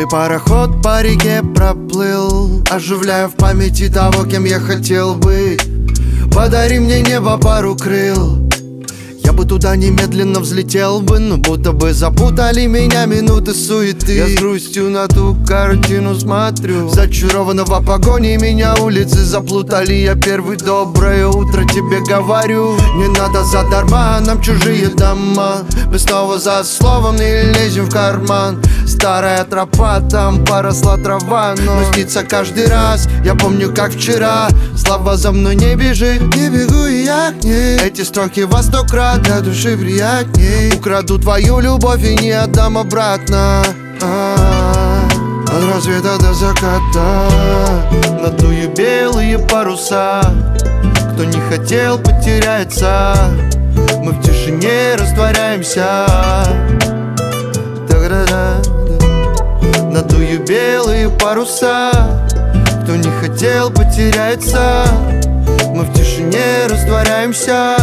Ты пароход по реке проплыл, оживляя в памяти того, кем я хотел быть. Подари мне небо, пару крыл, я бы туда немедленно взлетел бы, но будто бы запутали меня минуты суеты. Я с грустью на ту картину смотрю, зачарованного погони меня улицы заплутали. Я первый, доброе утро тебе говорю. Не надо задарма, нам чужие дома. Мы снова за словом не лезем в карман. Старая тропа, там поросла трава, но снится каждый раз. Я помню, как вчера. Слава за мной не бежит, не бегу и я к ней. Эти строки во 100 крат для души приятней. Украду твою любовь и не отдам обратно. От рассвета до заката надую белые паруса. Кто не хотел, потеряется. Мы в тишине растворяемся. Надую белые паруса. Кто не хотел, потеряется. Мы в тишине растворяемся.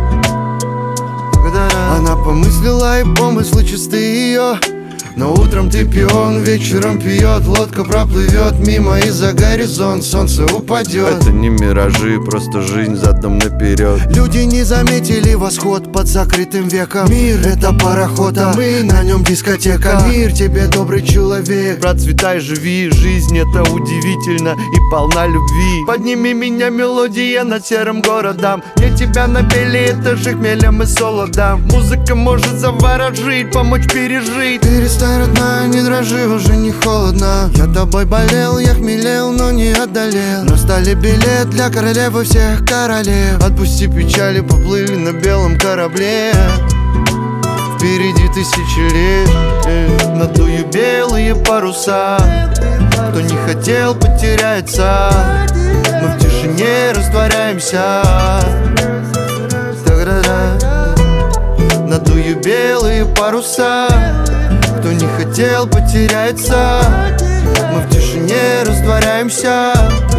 Она помыслила, и помыслы чистые ее. Но утром ты пион, вечером пьет. Лодка проплывет мимо, и за горизонт солнце упадет. Это не миражи, просто жизнь задом наперед. Люди не заметили восход под закрытым веком. Мир — это пароход, а мы на нем дискотека. Мир тебе, добрый человек. Процветай, живи, жизнь это удивительно и полна любви. Подними меня, мелодия над серым городом. Мне тебя напели, это же хмелем и солодом. Музыка может заворожить, помочь пережить. Перестань, родная, не дрожи, уже не холодно. Я тобой болел, я хмелел, но не одолел. Но стали билет для королевы всех королев. Отпусти печали, поплыли на белом корабле. Впереди тысячи лет. Надую белые паруса. Кто не хотел, потеряется. Мы в тишине растворяемся. Надую белые паруса. Кто не хотел, потеряется. Мы в тишине растворяемся.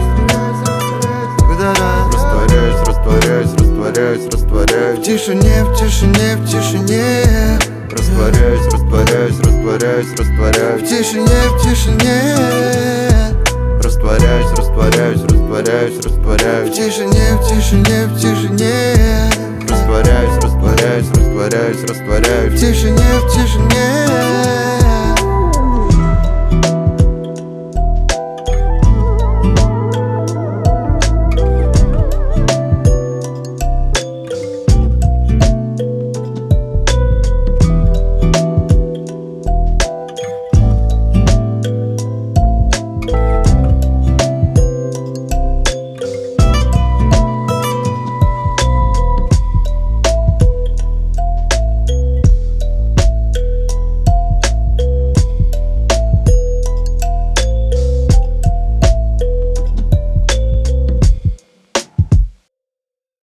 Растворяюсь, растворяюсь, растворяюсь, растворяюсь. В тишине, в тишине, в тишине. Растворяюсь, растворяюсь, растворяюсь, растворяюсь. В тишине, в тишине. Растворяюсь, растворяюсь, растворяюсь, растворяюсь. В тишине, в тишине, в тишине. Растворяюсь, растворяюсь, растворяюсь, растворяюсь. В тишине, в тишине.